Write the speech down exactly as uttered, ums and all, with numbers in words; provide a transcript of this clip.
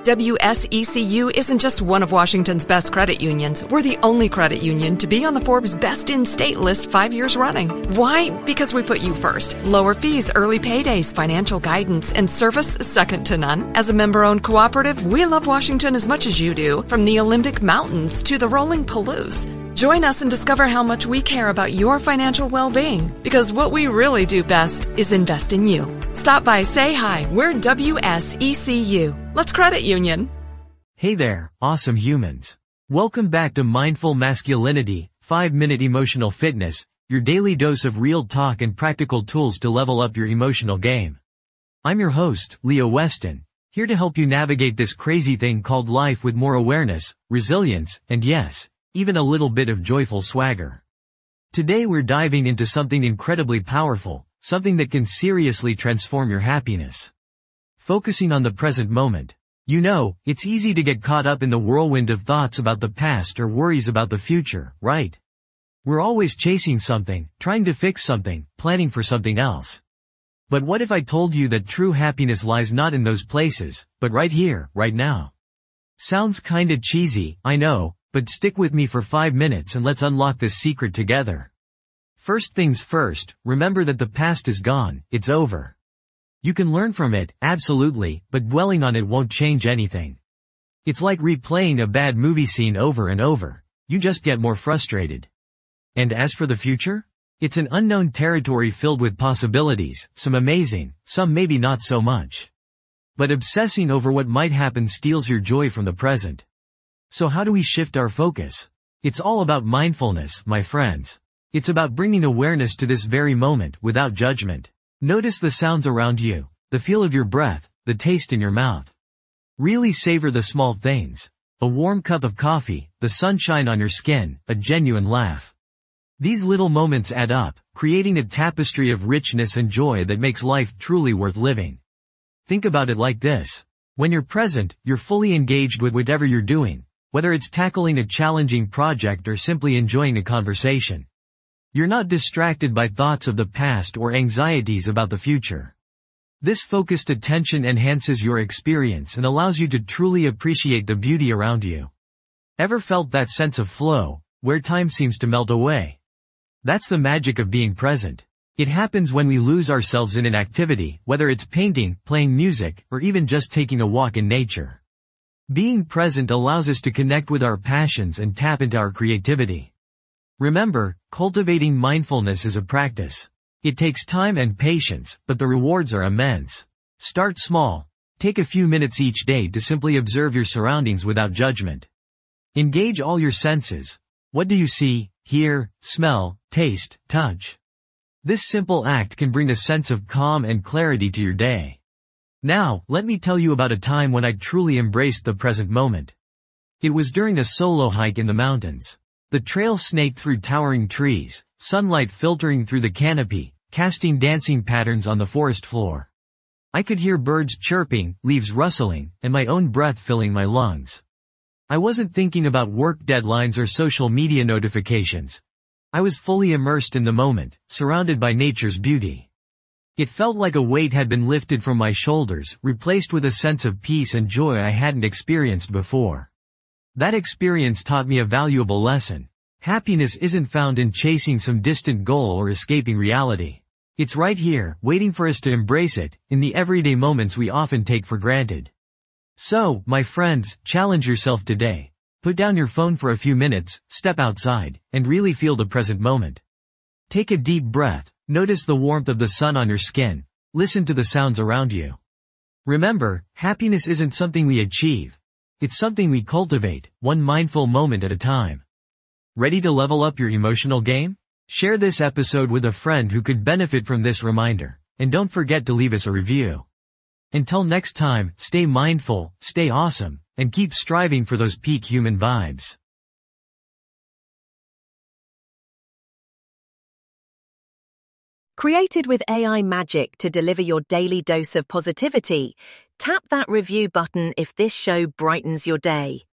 W S E C U isn't just one of Washington's best credit unions. We're the only credit union to be on the Forbes Best in State list five years running. Why? Because we put you first. Lower fees, early paydays, financial guidance, and service second to none. As a member-owned cooperative, we love Washington as much as you do, from the Olympic Mountains to the rolling Palouse. Join us and discover how much we care about your financial well-being, because what we really do best is invest in you. Stop by, say hi. We're W S E C U. Let's credit union. Hey there, awesome humans. Welcome back to Mindful Masculinity, five minute Emotional Fitness, your daily dose of real talk and practical tools to level up your emotional game. I'm your host, Leo Weston, here to help you navigate this crazy thing called life with more awareness, resilience, and yes, even a little bit of joyful swagger. Today we're diving into something incredibly powerful, something that can seriously transform your happiness. Focusing on the present moment. You know, it's easy to get caught up in the whirlwind of thoughts about the past or worries about the future, right? We're always chasing something, trying to fix something, planning for something else. But what if I told you that true happiness lies not in those places, but right here, right now? Sounds kinda cheesy, I know, but stick with me for five minutes and let's unlock this secret together. First things first, remember that the past is gone, it's over. You can learn from it, absolutely, but dwelling on it won't change anything. It's like replaying a bad movie scene over and over. You just get more frustrated. And as for the future? It's an unknown territory filled with possibilities, some amazing, some maybe not so much. But obsessing over what might happen steals your joy from the present. So how do we shift our focus? It's all about mindfulness, my friends. It's about bringing awareness to this very moment without judgment. Notice the sounds around you, the feel of your breath, the taste in your mouth. Really savor the small things. A warm cup of coffee, the sunshine on your skin, a genuine laugh. These little moments add up, creating a tapestry of richness and joy that makes life truly worth living. Think about it like this. When you're present, you're fully engaged with whatever you're doing, whether it's tackling a challenging project or simply enjoying a conversation. You're not distracted by thoughts of the past or anxieties about the future. This focused attention enhances your experience and allows you to truly appreciate the beauty around you. Ever felt that sense of flow, where time seems to melt away? That's the magic of being present. It happens when we lose ourselves in an activity, whether it's painting, playing music, or even just taking a walk in nature. Being present allows us to connect with our passions and tap into our creativity. Remember, cultivating mindfulness is a practice. It takes time and patience, but the rewards are immense. Start small. Take a few minutes each day to simply observe your surroundings without judgment. Engage all your senses. What do you see, hear, smell, taste, touch? This simple act can bring a sense of calm and clarity to your day. Now, let me tell you about a time when I truly embraced the present moment. It was during a solo hike in the mountains. The trail snaked through towering trees, sunlight filtering through the canopy, casting dancing patterns on the forest floor. I could hear birds chirping, leaves rustling, and my own breath filling my lungs. I wasn't thinking about work deadlines or social media notifications. I was fully immersed in the moment, surrounded by nature's beauty. It felt like a weight had been lifted from my shoulders, replaced with a sense of peace and joy I hadn't experienced before. That experience taught me a valuable lesson. Happiness isn't found in chasing some distant goal or escaping reality. It's right here, waiting for us to embrace it, in the everyday moments we often take for granted. So, my friends, challenge yourself today. Put down your phone for a few minutes, step outside, and really feel the present moment. Take a deep breath, notice the warmth of the sun on your skin, listen to the sounds around you. Remember, happiness isn't something we achieve. It's something we cultivate, one mindful moment at a time. Ready to level up your emotional game? Share this episode with a friend who could benefit from this reminder, and don't forget to leave us a review. Until next time, stay mindful, stay awesome, and keep striving for those peak human vibes. Created with A I magic to deliver your daily dose of positivity, tap that review button if this show brightens your day.